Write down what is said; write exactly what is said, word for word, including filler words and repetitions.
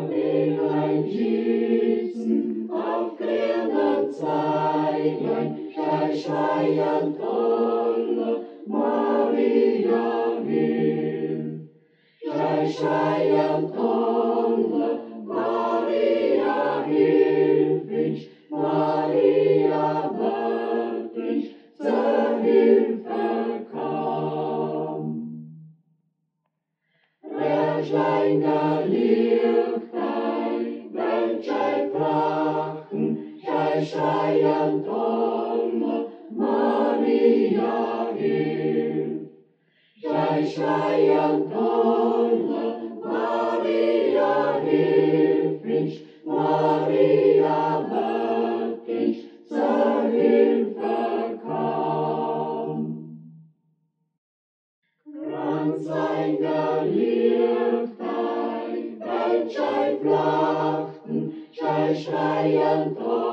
will ein Schützen auf grünen Zweiglein, schei schreiend alle Maria hin. Schei schreiend alle Maria hilf, Maria wirklich zur Hilfe kam. Röhrlein der Lichtlein, welche brachten, schei schreiend alle Maria hilf. Schei schreiend alle Maria hilf, Maria wirklich zur Hilfe kam. Kranz ein der Lichtlein, welche brachten, schei schreiend